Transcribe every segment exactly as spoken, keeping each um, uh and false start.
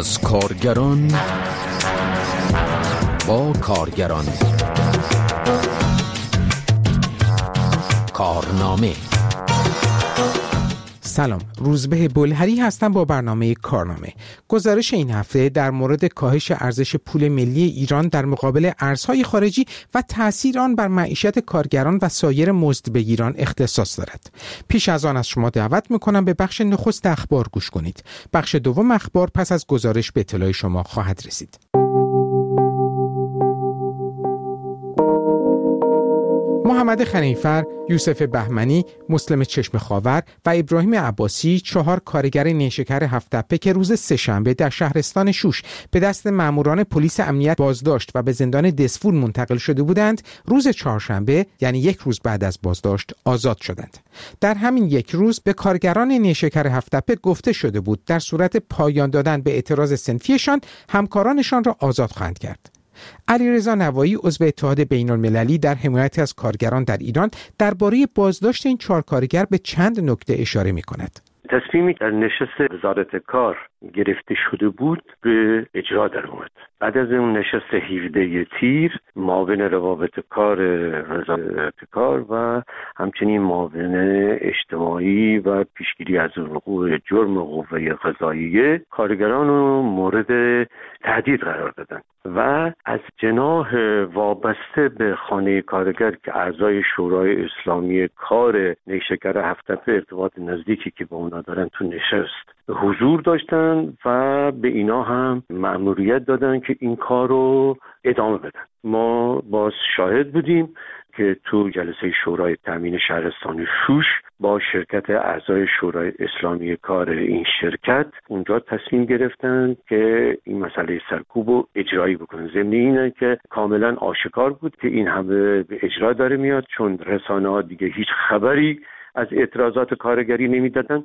از کارگران با کارگران. کارنامه. سلام، روزبه بلهری هستم با برنامه کارنامه. گزارش این هفته در مورد کاهش ارزش پول ملی ایران در مقابل ارزهای خارجی و تأثیر آن بر معیشت کارگران و سایر مزدبگیران اختصاص دارد. پیش از آن از شما دعوت میکنم به بخش نخست اخبار گوش کنید. بخش دوم اخبار پس از گزارش به اطلاع شما خواهد رسید. محمد خنیفر، یوسف بهمنی، مسلم چشم خاور و ابراهیم عباسی، چهار کارگر نیشکر هفت‌تپه که روز سه‌شنبه در شهرستان شوش به دست ماموران پلیس امنیت بازداشت و به زندان دسفول منتقل شده بودند، روز چهارشنبه یعنی یک روز بعد از بازداشت آزاد شدند. در همین یک روز به کارگران نیشکر هفت‌تپه گفته شده بود در صورت پایان دادن به اعتراض صنفیشان همکارانشان را آزاد خواهند کرد. علیرضا نوایی، عضو اتحاد بین‌المللی در حمایت از کارگران در ایران، درباره بازداشت این چهار کارگر به چند نکته اشاره می‌کند. تصمیمی در نشست وزارت کار گرفته شده بود به اجرا در اومد. بعد از اون نشست هفدهم تیر معاون روابط کار وزارت کار و همچنین معاون اجتماعی و پیشگیری از وقوع جرم قوه قضاییه کارگران رو مورد تهدید قرار دادن و از جناح وابسته به خانه کارگر که اعضای شورای اسلامی کار نیشکر هفت‌تپه ارتباط نزدیکی که با اونا دارن تو نشست حضور داشتن و به اینا هم مأموریت دادن که این کار رو ادامه بدن. ما باز شاهد بودیم که تو جلسه شورای تامین شهرستان شوش با شرکت اعضای شورای اسلامی کار این شرکت اونجا تصمیم گرفتن که این مسئله سرکوب رو اجرایی بکنن. ضمن اینه که کاملا آشکار بود که این همه به اجرا داره میاد، چون رسانه‌ها دیگه هیچ خبری از اعتراضات کارگری نمیدادن.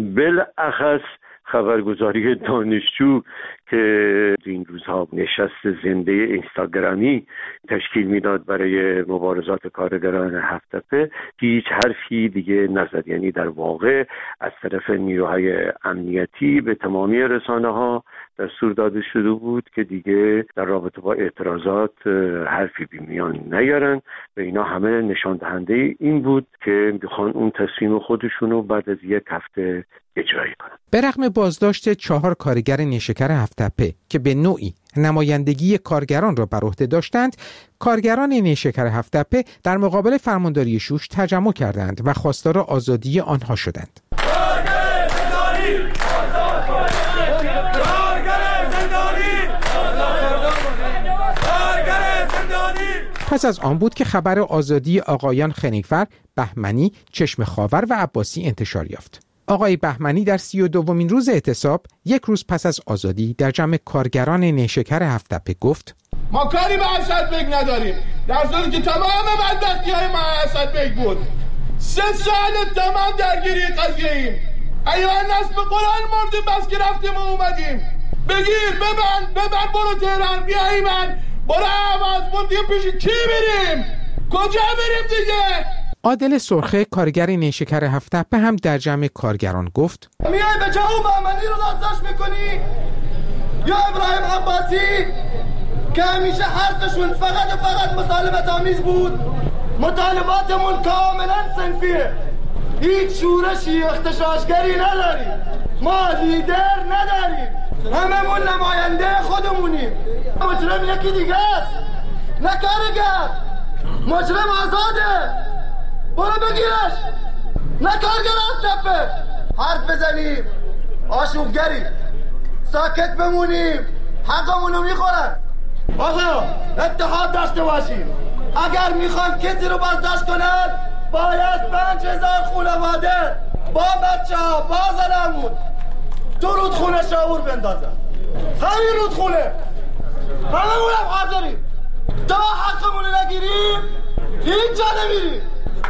بالاخص خبرگزاری دانشجو که این روزها نشست زنده اینستاگرامی تشکیل میداد برای مبارزات کارگران هفت‌تپه هیچ حرفی دیگه نزد. یعنی در واقع از طرف نیروهای امنیتی به تمامی رسانه‌ها دستور داده شده بود که دیگه در رابطه با اعتراضات حرفی بی میان نیارن و اینا همه نشان دهنده این بود که میخوان اون تصمیم خودشونو بعد از یک هفته اجرایی کنن. به رغم بازداشت چهار کارگر نیشکر هفت‌تپه که به نوعی نمایندگی کارگران را بر عهده داشتند، کارگران نیشکر هفت‌تپه در مقابل فرمانداری شوش تجمع کردند و خواستار آزادی آنها شدند. پس از آن بود که خبر آزادی آقایان خنیفر، بهمنی، چشم خاور و عباسی انتشار یافت. آقای بهمنی در سی و دومین روز اعتصاب، یک روز پس از آزادی، در جمع کارگران نیشکر هفت‌تپه گفت: ما کاری به اسدبگ نداریم، در صورتی که تمام بدبختی‌های ما اسدبگ بود. سه سال تمام درگیری قضیه ایم. ایوان نصب قرآن مردیم بس که رفتیم و اومدیم. بگیر ببند ببند برو تهران بیایی من برو عوض بردیم پیش کی بریم؟ کجا بریم دیگه؟ عادل سرخه، کارگر نیشکر هفت‌تپه هم در جمع کارگران گفت: میای به جا و بهمنی رو داشت میکنی یا ابراهیم عباسی که همیشه حرفشون فقط فقط مطالبت آمیز بود. مطالباتمون کاملا صنفیه، هیچ شورشی اختشاشگری نداریم، ما لیدر نداریم، هممون نماینده خودمونیم. مجرم یکی دیگه است، نه کارگر، مجرم آزاده، برو بگیرش، نه کارگر هفت‌تپه. حرف بزنیم آشوبگری، ساکت بمونیم حقمونو میخورن. آقا اتحاد داشته باشیم، اگر میخوان کسی رو بازداشت کنن باید پنج هزار خانواده با بچه ها با زنمون تو رودخونه شعور بندازن. همین رودخونه همه اونم حاضریم، تا حقمونو نگیریم هیچ جا نمیریم.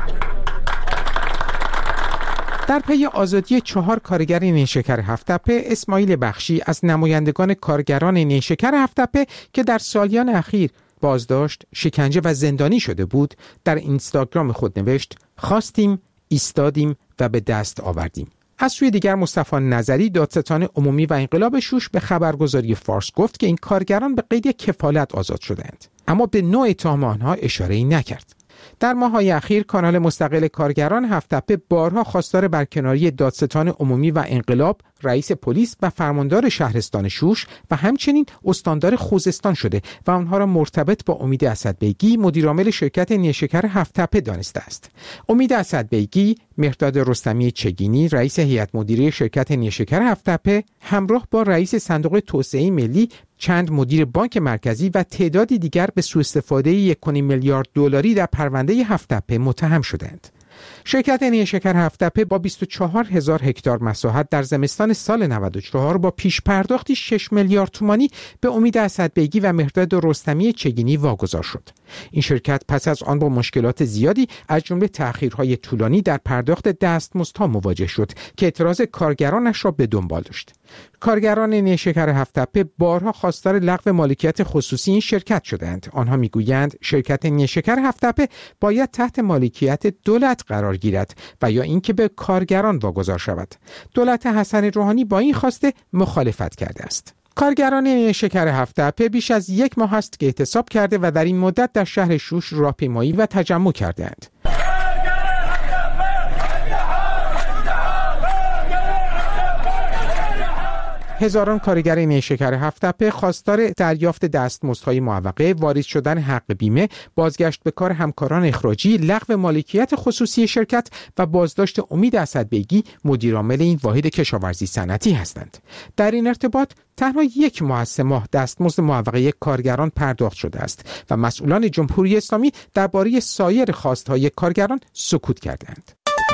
در پی آزادی چهار کارگر نیشکر هفت‌تپه، اسماعیل بخشی از نمایندگان کارگران نیشکر هفت‌تپه که در سالیان اخیر بازداشت، شکنجه و زندانی شده بود، در اینستاگرام خود نوشت: خواستیم، ایستادیم و به دست آوردیم. از سوی دیگر مصطفی نظری دادستان عمومی و انقلاب شوش به خبرگزاری فارس گفت که این کارگران به قید کفالت آزاد شدند، اما به نوع اتهام آنها اشاره‌ای نکرد. در ماه‌های اخیر کانال مستقل کارگران هفت‌تپه بارها خواستار برکناری دادستان عمومی و انقلاب، رئیس پلیس و فرماندار شهرستان شوش و همچنین استاندار خوزستان شده و آنها را مرتبط با امید اسدبیگی، مدیرعامل شرکت نیشکر هفت‌تپه دانسته است. امید اسدبیگی، مهرداد رستمی چگینی، رئیس هیئت مدیره شرکت نیشکر هفت‌تپه، همراه با رئیس صندوق توسعه ملی، چند مدیر بانک مرکزی و تعدادی دیگر به سوء استفاده یک و نیم میلیارد دلاری در پرونده هفت‌تپه متهم شدند. شرکت نیشکر هفت‌تپه با بیست و چهار هزار هکتار مساحت در زمستان سال نود و چهار با پیش پرداختی شش میلیارد تومانی به امید اسدبیگی و مهرداد رستمی چگینی واگذار شد. این شرکت پس از آن با مشکلات زیادی از جمله تأخیرهای طولانی در پرداخت دستمزدها مواجه شد که اعتراض کارگرانش را به دنبال داشت. کارگران نیشکر هفت‌تپه بارها خواستار لغو مالکیت خصوصی این شرکت شدند. آنها میگویند شرکت نیشکر هفت‌تپه باید تحت مالکیت دولت قرار گیرد و یا اینکه به کارگران واگذار شود. دولت حسن روحانی با این خواسته مخالفت کرده است. کارگران نیشکر هفت‌تپه بیش از یک ماه است که اعتصاب کرده و در این مدت در شهر شوش راهپیمایی و تجمع کردند. هزاران کارگر نیشکر هفت‌تپه خواستار دریافت دستمزدهای معوقه، واریز شدن حق بیمه، بازگشت به کار همکاران اخراجی، لغو مالکیت خصوصی شرکت و بازداشت امید اسدبیگی مدیرعامل این واحد کشاورزی صنعتی هستند. در این ارتباط تنها یک ماه از سه ماه دستمزد معوقه کارگران پرداخت شده است و مسئولان جمهوری اسلامی درباره سایر خواستهای کارگران سکوت کردند.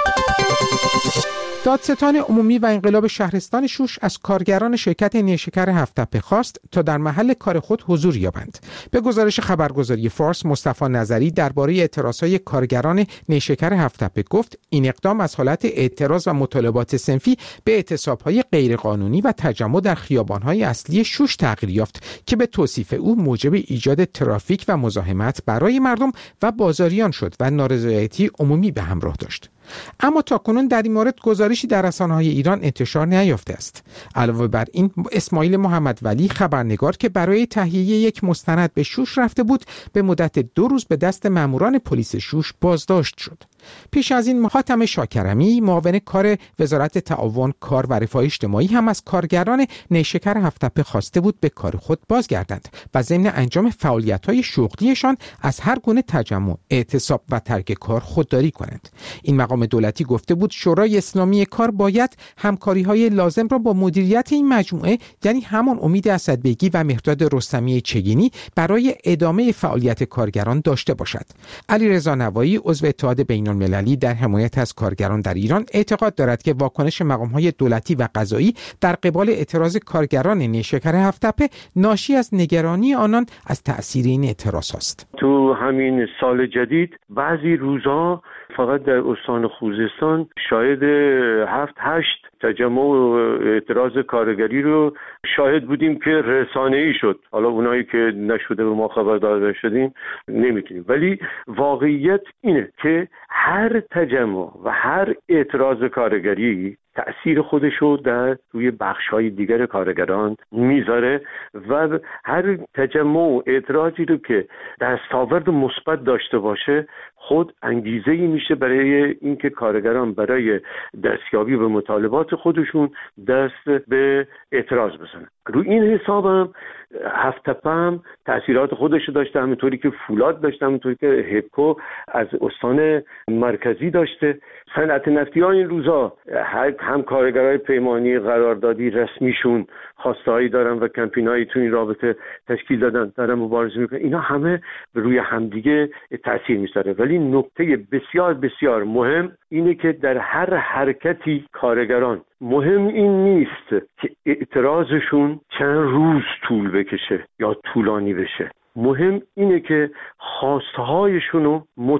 دادستان عمومی و انقلاب شهرستان شوش از کارگران شرکت نیشکر هفت‌تپه خواست تا در محل کار خود حضور یابند. به گزارش خبرگزاری فارس، مصطفی نظری درباره اعتراضهای کارگران نیشکر هفت‌تپه گفت این اقدام از حالت اعتراض و مطالبات صنفی به اعتصاب‌های غیرقانونی و تجمع در خیابان‌های اصلی شوش تغییر یافت که به توصیف او موجب ایجاد ترافیک و مزاحمت برای مردم و بازاریان شد و نارضایتی عمومی به همراه داشت. اما تاکنون در این مورد گزارشی در رسانه‌های ایران انتشار نیافته است. علاوه بر این، اسماعیل محمد ولی خبرنگار که برای تهیه یک مستند به شوش رفته بود، به مدت دو روز به دست ماموران پلیس شوش بازداشت شد. پیش از این حاتم شاکرمی، معاون کار وزارت تعاون، کار و رفاه اجتماعی هم از کارگران نیشکر هفت‌تپه خواسته بود به کار خود بازگردند و ضمن انجام فعالیت‌های شغلیشان از هر گونه تجمع، اعتصاب و ترک کار خودداری کنند. این مقام دولتی گفته بود شورای اسلامی کار باید همکاری‌های لازم را با مدیریت این مجموعه، یعنی همان امید اسدبیگی و مهرداد رستمی چگینی، برای ادامه فعالیت کارگران داشته باشد. علیرضا نوایی، عضو اتحاد بین المللی در حمایت از کارگران در ایران، اعتقاد دارد که واکنش مقام‌های دولتی و قضایی در قبال اعتراض کارگران نیشکر هفت‌تپه ناشی از نگرانی آنان از تأثیر این اعتراض است. تو همین سال جدید بعضی روزها فقط در استان خوزستان شاهد هفت هشت تجمع و اعتراض کارگری رو شاهد بودیم که رسانه‌ای شد. حالا اونایی که نشده به ما خبردار شدیم نمیتونیم، ولی واقعیت اینه که هر تجمع و هر اعتراض کارگری تأثیر خودشو در روی بخش‌های دیگر کارگران میذاره و هر تجمع و اعتراضی رو که دستاورد مثبت داشته باشه خود انگیزه‌ای میشه برای اینکه کارگران برای دستیابی به مطالبات خودشون دست به اعتراض بزنن. رو این حساب هم هفت‌تپه هم تأثیرات خودشو داشته، همونطوری که فولاد داشته، همونطوری که هپکو از استان مرکزی داشته. صنعت نفتی ها این روزا هم کارگرای پیمانی قراردادی رسمیشون خواسته‌هایی دارن و کمپینایی تو این رابطه تشکیل دادن، دارن مبارزه میکنن. اینا همه به روی همدیگه تأثیر میذاره. ولی نکته بسیار بسیار مهم اینه که در هر حرکتی کارگران، مهم این نیست که اعتراضشون چند روز طول بکشه یا طولانی بشه، مهم اینه که خواستهایشونو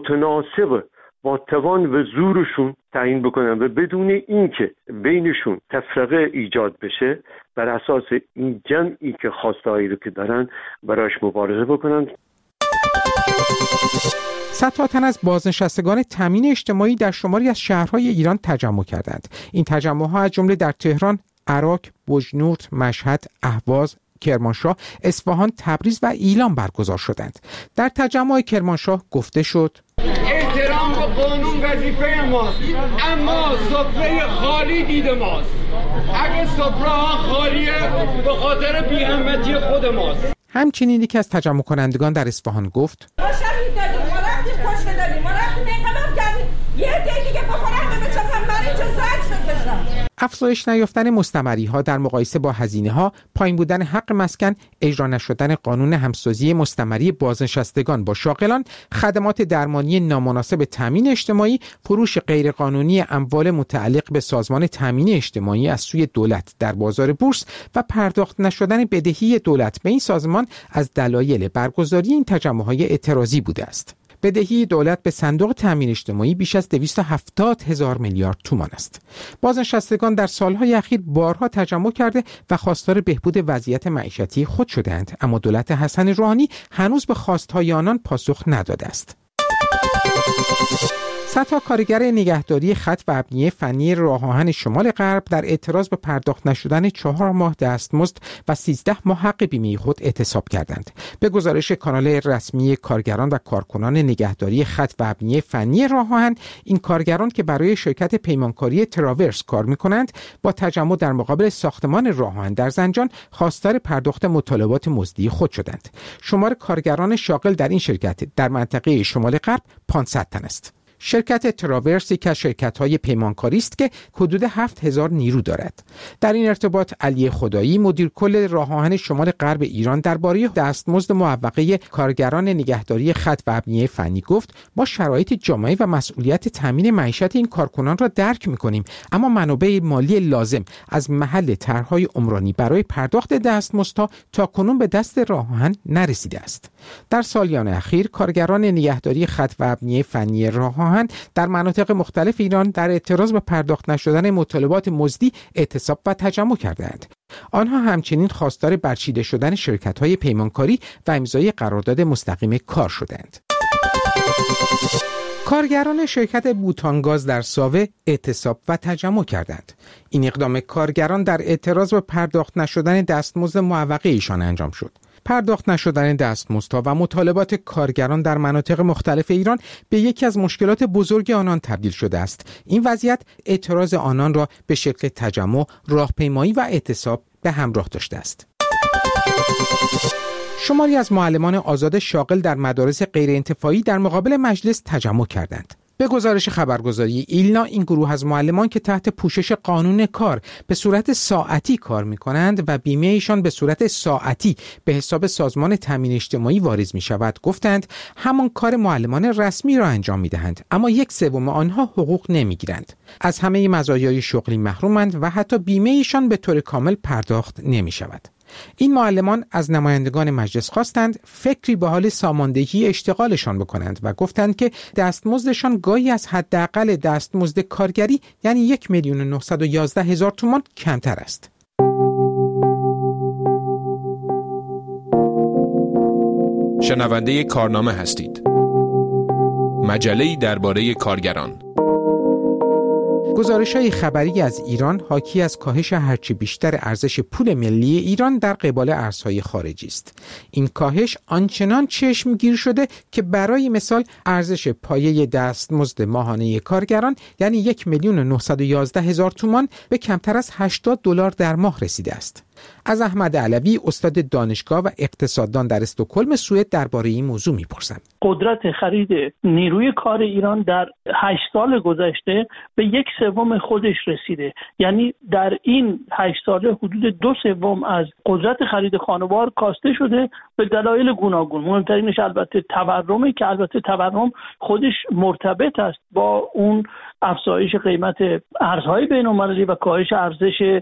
متناسب با توان و زورشون تعیین بکنن و بدون اینکه بینشون تفرقه ایجاد بشه، بر اساس این جمعی که خواستهایی رو که دارن براش مبارزه بکنن. صدها تن از بازنشستگان تامین اجتماعی در شماری از شهرهای ایران تجمع کردند. این تجمع‌ها از جمله در تهران، عراق، بجنورد، مشهد، اهواز، کرمانشاه، اصفهان، تبریز و ایلام برگزار شدند. در تجمع کرمانشاه گفته شد: احترام به قانون وظیفه ماست، اما سفره خالی دید ماست. اگه سفره ها خالیه به خاطر بی‌همتی خود ماست. همچنین یکی از تجمع کنندگان در اصفهان گفت: ما شهید دادیم، ما رفتیم کشته دادیم، ما رفتیم انقلاب کردیم، یه عده دیگه بخورن به چپن برای چه زج بکشن. افزایش نیافتن مستمری‌ها در مقایسه با هزینه‌ها، پایین بودن حق مسکن، اجرا نشدن قانون همسازی مستمری بازنشستگان با شاغلان، خدمات درمانی نامناسب تامین اجتماعی، فروش غیرقانونی اموال متعلق به سازمان تامین اجتماعی از سوی دولت در بازار بورس و پرداخت نشدن بدهی دولت به این سازمان از دلایل برگزاری این تجمع‌های اعتراضی بوده است. بدهی دولت به صندوق تامین اجتماعی بیش از دویست و هفتاد هزار میلیارد تومان است. بازنشستگان در سالهای اخیر بارها تجمع کرده و خواستار بهبود وضعیت معیشتی خود شدند، اما دولت حسن روحانی هنوز به خواستهای آنان پاسخ نداده است. صدها کارگر نگهداری خط و ابنیه فنی راه آهن شمال غرب در اعتراض به پرداخت نشدن چهار ماه دستمزد و سیزده ماه حق بیمه خود اعتصاب کردند. به گزارش کانال رسمی کارگران و کارکنان نگهداری خط و ابنیه فنی راه آهن، این کارگران که برای شرکت پیمانکاری تراورس کار می‌کنند، با تجمع در مقابل ساختمان راه آهن در زنجان خواستار پرداخت مطالبات مزدی خود شدند. شمار کارگران شاغل در این شرکت در منطقه شمال غرب پانصد تن است. شرکت تراورس یک از شرکت‌های پیمانکاری است که حدود هفت هزار نیرو دارد. در این ارتباط علی خدایی مدیر کل راه آهن شمال غرب ایران درباره دستمزد معوقه کارگران نگهداری خط و ابنیه فنی گفت: ما شرایط جامعه و مسئولیت تامین معیشت این کارکنان را درک می‌کنیم، اما منابع مالی لازم از محل طرح‌های عمرانی برای پرداخت دستمزدها تاکنون به دست راه آهن نرسیده است. در سالیان اخیر کارگران نگهداری خط و ابنیه فنی راه آهن در مناطق مختلف ایران در اعتراض به پرداخت نشدن مطالبات مزدی اعتصاب و تجمع کردند. آنها همچنین خواستار برچیده شدن شرکت‌های پیمانکاری و امضای قرارداد مستقیم کار شدند. کارگران شرکت بوتانگاز در ساوه اعتصاب و تجمع کردند. این اقدام کارگران در اعتراض به پرداخت نشدن دستمزد معوقه ایشان انجام شد. پرداخت نشدن دستمزدها و مطالبات کارگران در مناطق مختلف ایران به یکی از مشکلات بزرگ آنان تبدیل شده است. این وضعیت اعتراض آنان را به شکل تجمع، راهپیمایی و اعتصاب به همراه داشته است. شماری از معلمان آزاد شاغل در مدارس غیرانتفاعی در مقابل مجلس تجمع کردند. به گزارش خبرگزاری ایلنا، این گروه از معلمان که تحت پوشش قانون کار به صورت ساعتی کار می‌کنند و بیمه ایشان به صورت ساعتی به حساب سازمان تامین اجتماعی واریز می‌شود، گفتند همان کار معلمان رسمی را انجام می‌دهند، اما یک سوم آنها حقوق نمی‌گیرند. از همه مزایای شغلی محرومند و حتی بیمه ایشان به طور کامل پرداخت نمی‌شود. این معلمان از نمایندگان مجلس خواستند فکری به حال ساماندهی اشتغالشان بکنند و گفتند که دستمزدشان گاهی از حداقل دستمزد کارگری یعنی یک میلیون و نهصد و یازده هزار تومان کمتر است. شنونده کارنامه هستید. مجله‌ای درباره کارگران. گزارش‌های خبری از ایران حاکی از کاهش هرچی بیشتر ارزش پول ملی ایران در قبال ارزهای خارجی است. این کاهش آنچنان چشمگیر شده که برای مثال ارزش پایه دستمزد ماهانه کارگران یعنی یک میلیون و نهصد و یازده هزار تومان به کمتر از هشتاد دلار در ماه رسیده است. از احمد علوی استاد دانشگاه و اقتصاددان در استکهلم سوئد درباره این موضوع می‌پرسم. قدرت خرید نیروی کار ایران در هشت سال گذشته به یک سوم خودش رسیده. یعنی در این هشت ساله حدود دو سوم از قدرت خرید خانوار کاسته شده به دلایل گوناگون. مهمترینش البته تورمه که البته تورم خودش مرتبط است با اون افزایش قیمت ارزهای بین‌المللی و کاهش ارزش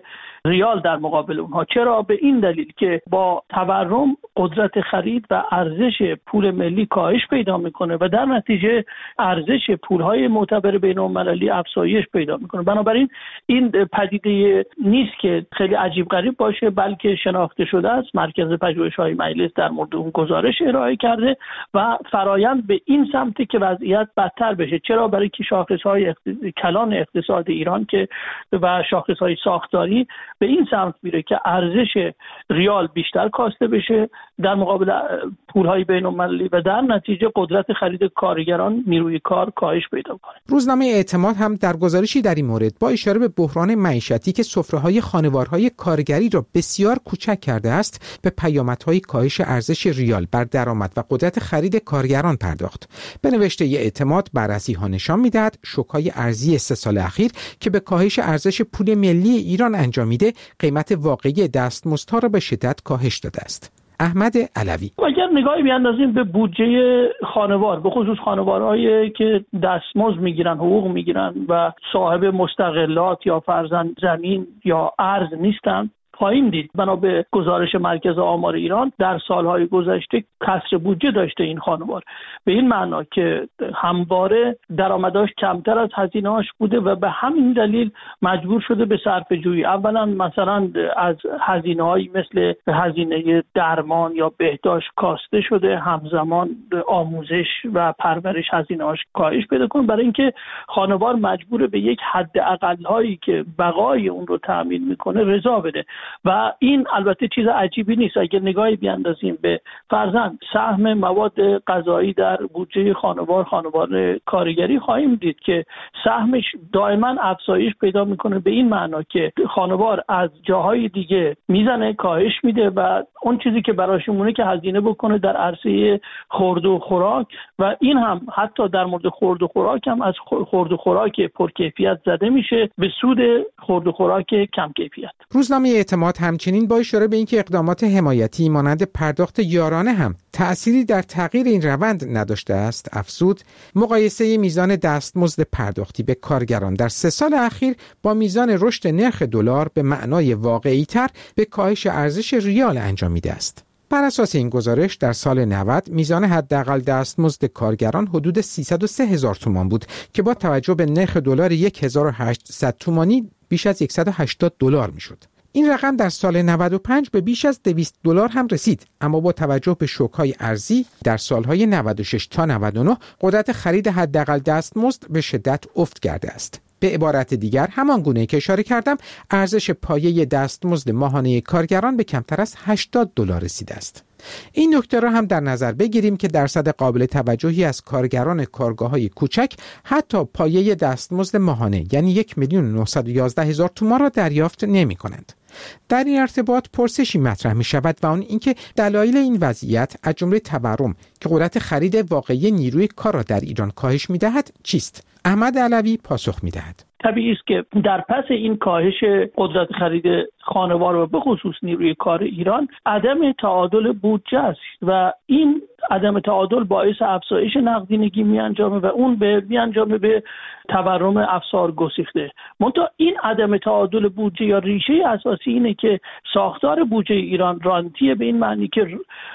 ریال در مقابل اونها. چرا؟ به این دلیل که با تورم قدرت خرید و ارزش پول ملی کاهش پیدا میکنه و در نتیجه ارزش پولهای معتبر بین‌المللی افزایش پیدا میکنه. بنابراین این پدیده نیست که خیلی عجیب غریب باشه، بلکه شناخته شده است. مرکز پژوهش‌های مجلس در مورد اون گزارش ارائه کرده و فرایند به این سمتی که وضعیت بدتر بشه. چرا؟ برای که شاخص‌های اقتصاد... کلان اقتصاد ایران که و شاخص‌های ساختاری به این سمت میره که ارزش ریال بیشتر کاسته بشه در مقابل پولهای بین‌المللی و در نتیجه قدرت خرید کارگران، نیروی کار کاهش پیدا کنه. روزنامه اعتماد هم در گزارشی در این مورد با اشاره به بحران معیشتی که سفره‌های خانوارهای کارگری را بسیار کوچک کرده است، به پیامدهای کاهش ارزش ریال بر درآمد و قدرت خرید کارگران پرداخت. به نوشته اعتماد بررسی‌ها نشان می‌دهد شوک‌های ارزی سه سال اخیر که به کاهش ارزش پول ملی ایران انجامیده، قیمت واقعی دستمزدها را به شدت کاهش داده است. احمد علوی: اگر نگاهی بیاندازیم به بودجه خانوار، به خصوص خانوارهایی که دستمزد میگیرن، حقوق میگیرن و صاحب مستقلات یا فرزند زمین یا ارض نیستن، خواهیم دید بنا به گزارش مرکز آمار ایران در سالهای گذشته کسر بودجه داشته این خانوار، به این معنا که همواره درآمداش کمتر از هزینه‌اش بوده و به همین دلیل مجبور شده به صرفه‌جویی. اولا مثلا از هزینه‌هایی مثل هزینه درمان یا بهداشت کاسته شده، همزمان آموزش و پرورش هزینه‌اش کاهش پیدا کنه، برای اینکه خانوار مجبور به یک حد اقل‌هایی که بقای اون رو تأمین میکنه رضا بده. و این البته چیز عجیبی نیست. اگر نگاهی بیاندازیم به فرضاً سهم مواد غذایی در بودجه خانوار خانوار کارگری، خواهیم دید که سهمش دائما افزایش پیدا میکنه، به این معنا که خانوار از جاهای دیگه میزنه کاهش میده و اون چیزی که براش مونه که هزینه بکنه در عرصه خورد و خوراک، و این هم حتی در مورد خورد و خوراک هم از خورد و خوراک پرکیفیت زده میشه به سود خورد و خوراک کم کیفیت. روزنامه اعتماد همچنین با اشاره به اینکه اقدامات حمایتی مانند پرداخت یارانه هم تأثیری در تغییر این روند نداشته است، افزود مقایسه میزان دستمزد پرداختی به کارگران در سه سال اخیر با میزان رشد نرخ دلار به معنای واقعی‌تر به کاهش ارزش ریال انجامیده است. بر اساس این گزارش در سال نود میزان حداقل دستمزد کارگران حدود سیصد و سه هزار تومان بود که با توجه به نرخ دلار هزار و هشتصد تومانی بیش از صد و هشتاد دلار میشد. این رقم در سال نود و پنج به بیش از دویست دلار هم رسید، اما با توجه به شوک‌های ارزی در سالهای نود و شش تا نود و نه قدرت خرید حداقل دستمزد به شدت افت کرده است. به عبارت دیگر، همان گونه که اشاره کردم، ارزش پایه دستمزد ماهانه کارگران به کمتر از هشتاد دلار رسیده است. این نکته را هم در نظر بگیریم که درصد قابل توجهی از کارگران کارگاه‌های کوچک حتی پایه دستمزد ماهانه یعنی یک میلیون و نهصد و یازده هزار تومان را دریافت نمی‌کنند. در این ارتباط پرسشی مطرح می شود و آن اینکه دلایل این وضعیت از جمله تورم که قدرت خرید واقعی نیروی کار را در ایران کاهش می دهد چیست؟ احمد علوی پاسخ می دهد. طبیعی است که در پس این کاهش قدرت خرید خانوار و به خصوص نیروی کار ایران عدم تعادل بودجه است و این عدم تعادل باعث افزایش نقدینگی می انجامه و اون به می انجامه به تورم افسار گسیخته. منتها این عدم تعادل بودجه یا ریشه اساسی اینه که ساختار بودجه ایران رانتیه، به این معنی که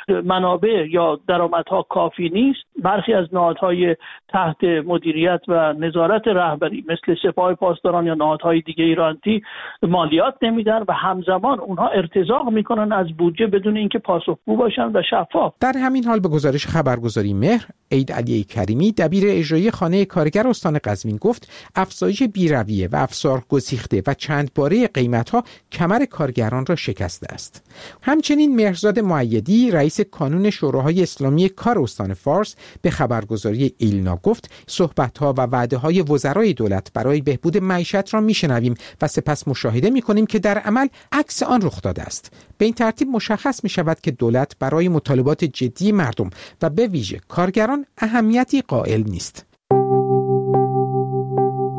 منابع یا درآمدها کافی نیست. برخی از نهادهای تحت مدیریت و نظارت رهبری مثل سپاه پاسداران یا نهادهای دیگه ایرانتی مالیات نمیدن و همزمان اونها ارتزاق میکنن از بودجه بدون اینکه پاسخگو باشن و شفاف. در همین حال به گزارش خبرگزاری مهر، عید علی کریمی دبیر اجرایی خانه کارگر استان قزوین گفت افزایش بی‌رویه و افسار گسیخته و چند باره قیمت‌ها کمر کارگران را شکسته است. همچنین مهرزاد مؤیدی رئیس کانون شوراهای اسلامی کار استان فارس به خبرگزاری ایلنا گفت صحبت‌ها و وعده‌های وزرای دولت برای بهبود معیشت را میشنویم و سپس مشاهده می‌کنیم که در عمل عکس آن رخ داده است. به این ترتیب مشخص می‌شود که دولت برای مطالبات جدی مردم و به ویژه کارگران اهمیتی قائل نیست.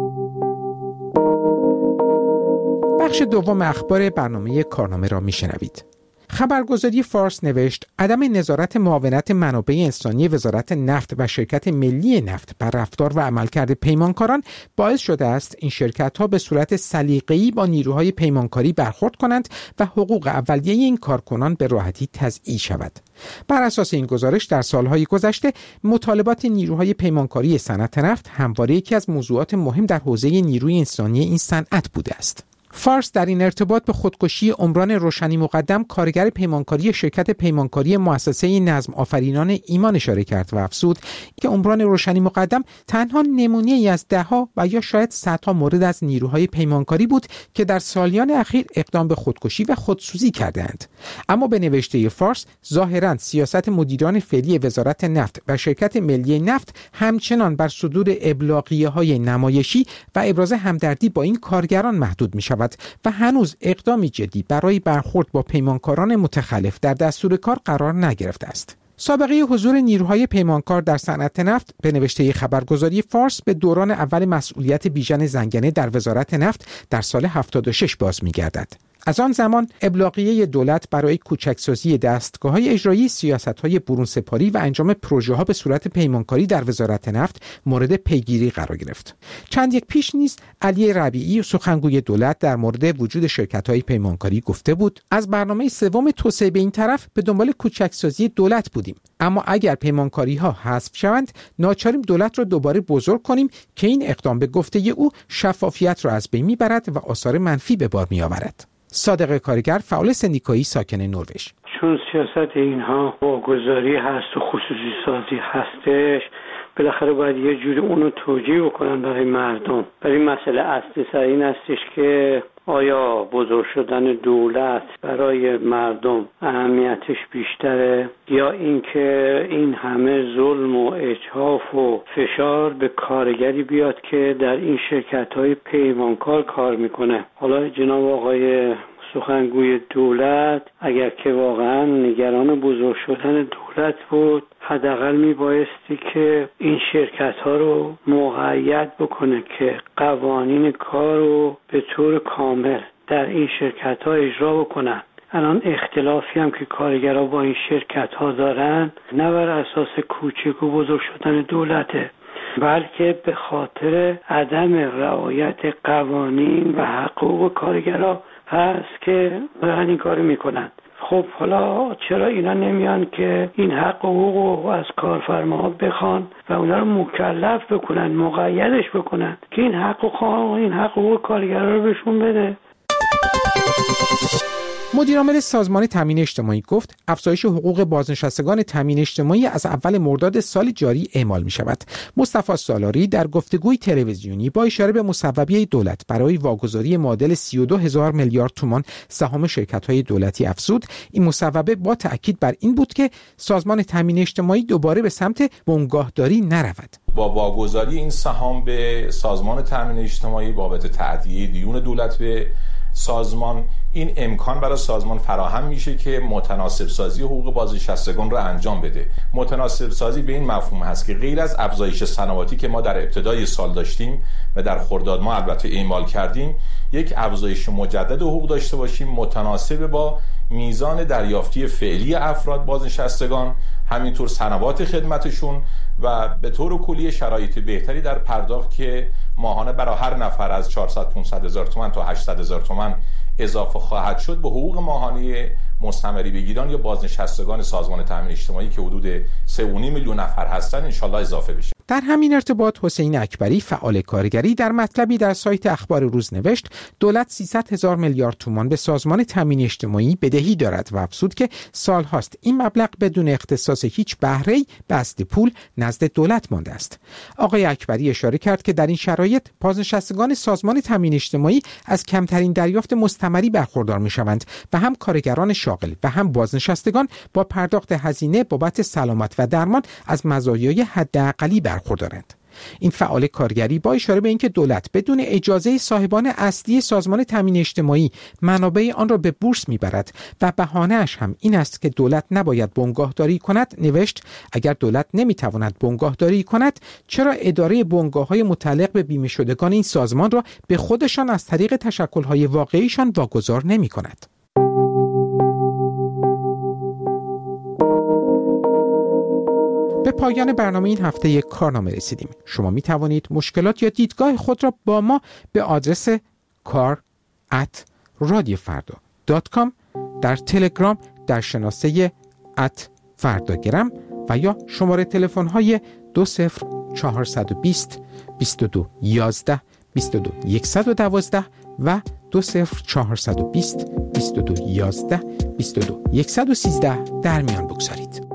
بخش دوم اخبار برنامه کارنامه را میشنوید. خبرگزاری فارس نوشت عدم نظارت معاونت منابع انسانی وزارت نفت و شرکت ملی نفت بر رفتار و عملکرد پیمانکاران باعث شده است این شرکت‌ها به صورت سلیقه‌ای با نیروهای پیمانکاری برخورد کنند و حقوق اولیه این کارکنان به راحتی تضییع شود. بر اساس این گزارش در سالهای گذشته مطالبات نیروهای پیمانکاری صنعت نفت همواره یکی از موضوعات مهم در حوزه نیروی انسانی این صنعت بوده است. فارس در این ارتباط به خودکشی عمران روشنی مقدم کارگر پیمانکاری شرکت پیمانکاری مؤسسه نظم آفرینان ایمان اشاره کرد و افزود که عمران روشنی مقدم تنها نمونه ای از دهها و یا شاید صدها مورد از نیروهای پیمانکاری بود که در سالیان اخیر اقدام به خودکشی و خودسوزی کردند. اما به نوشته فارس ظاهراً سیاست مدیران فعلی وزارت نفت و شرکت ملی نفت همچنان بر صدور ابلاغیه‌های نمایشی و ابراز همدردی با این کارگران محدود می‌شود و هنوز اقدامی جدی برای برخورد با پیمانکاران متخلف در دستور کار قرار نگرفته است. سابقه حضور نیروهای پیمانکار در صنعت نفت به نوشته خبرگزاری فارس به دوران اول مسئولیت بیژن زنگنه در وزارت نفت در سال هفتاد و شش باز می‌گردد. از آن زمان ابلاغیه دولت برای کوچکسازی دستگاه‌های اجرایی سیاست‌های برون سپاری و انجام پروژه‌ها به صورت پیمانکاری در وزارت نفت مورد پیگیری قرار گرفت. چند یک پیش نیز علی ربیعی سخنگوی دولت در مورد وجود شرکت‌های پیمانکاری گفته بود از برنامه سوم توسعه به این طرف به دنبال کوچکسازی دولت بودیم، اما اگر پیمانکاری‌ها حذف شوند ناچاریم دولت را دوباره بزرگ کنیم که این اقدام به گفته او شفافیت را از بین می‌برد و آثار منفی به بار می‌آورد. صادق کارگر فعال سندیکایی ساکن نروژ: چون سیاست اینها واگذاری هست و خصوصی سازی هستش، بالاخره باید یه جوری اونو توجیه بکنن برای مردم. برای مسئله اصلی سر این هستش که آیا بزرگ شدن دولت برای مردم اهمیتش بیشتره یا اینکه این همه ظلم و اجحاف و فشار به کارگری بیاد که در این شرکت‌های پیمانکار کار میکنه. حالا جناب آقای سخنگوی دولت اگر که واقعا نگران بزرگ شدن دولت بود، حداقل میبایستی که این شرکت ها رو مقید بکنه که قوانین کار رو به طور کامل در این شرکت ها اجرا بکنن. الان اختلافی هم که کارگرها با این شرکت ها دارن نه بر اساس کوچک و بزرگ شدن دولته، بلکه به خاطر عدم رعایت قوانین و حقوق کارگرها هست که دارن این کارو میکنن. خب حالا چرا اینا نمیان که این حق و حقوق از کارفرماها بخوان و اونا رو مکلف بکنن، مقیدش بکنن که این حق و این حق و حقوق کارگرها رو بهشون بده؟ مدیرعامل سازمان تامین اجتماعی گفت افزایش حقوق بازنشستگان تامین اجتماعی از اول مرداد سال جاری اعمال می شود. مصطفی سالاری در گفتگوی تلویزیونی با اشاره به مصوبه دولت برای واگذاری معادل سی و دو هزار میلیارد تومان سهام شرکت‌های دولتی افزود این مصوبه با تأکید بر این بود که سازمان تامین اجتماعی دوباره به سمت بنگاهداری نرود. با واگذاری این سهام به سازمان تامین اجتماعی بابت تأدیه دیون دولت به سازمان، این امکان برای سازمان فراهم میشه که متناسب سازی حقوق بازنشستگان رو انجام بده. متناسب سازی به این مفهوم هست که غیر از افزایش سنواتی که ما در ابتدای سال داشتیم و در خرداد ما البته اعمال کردیم، یک افزایش مجدد حقوق داشته باشیم متناسب با میزان دریافتی فعلی افراد بازنشستگان، همینطور سنوات خدمتشون و به طور کلی شرایط بهتری در پرداخت که ماهانه برای هر نفر از چهارصد پانصد هزار تومان تا هشتصد هزار تومان اضافه خواهد شد به حقوق ماهانه مستمری بگیران یا بازنشستگان سازمان تامین اجتماعی که حدود سه و نیم میلیون نفر هستن انشالله اضافه بشه. در همین ارتباط حسین اکبری فعال کارگری در مطلبی در سایت اخبار روز نوشت دولت سیصد هزار میلیارد تومان به سازمان تامین اجتماعی بدهی دارد و افزود که سالهاست این مبلغ بدون اختصاص هیچ بهره‌ای به اصل پول نزد دولت مانده است. آقای اکبری اشاره کرد که در این شرایط بازنشستگان سازمان تامین اجتماعی از کمترین دریافت مستمری برخوردار می‌شوند و هم کارگران شاغل و هم بازنشستگان با پرداخت هزینه بابت سلامت و درمان از مزایای حداقلی برخوردارند. این فعال کارگری با اشاره به اینکه دولت بدون اجازه صاحبان اصلی سازمان تامین اجتماعی منابع آن را به بورس میبرد و بهانه‌اش هم این است که دولت نباید بنگاهداری کند، نوشت اگر دولت نمیتواند بنگاهداری کند چرا اداره بنگاه‌های متعلق به بیمه شدگان این سازمان را به خودشان از طریق تشکل‌های واقعیشان واگذار نمی‌کند؟ به پایان برنامه این هفته کارنامه رسیدیم. شما می توانید مشکلات یا دیدگاه خود را با ما به آدرس کار ات رادیو فردا دات کام، در تلگرام در شناسه ات فرداگرم و یا شماره تلفن های دو صفر چهارصد و بیست بیست و دو یازده بیست و دو صد و دوازده و دو صفر چهارصد و بیست بیست و دو یازده بیست و دو صد و سیزده در میان بگذارید.